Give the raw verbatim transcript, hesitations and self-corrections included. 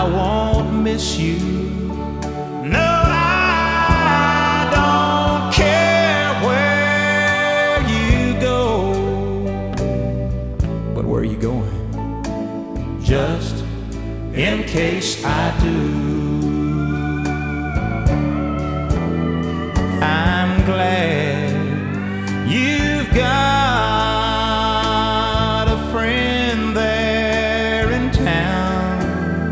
I won't miss you. No, I don't care where you go. But where are you going? Just in case I do.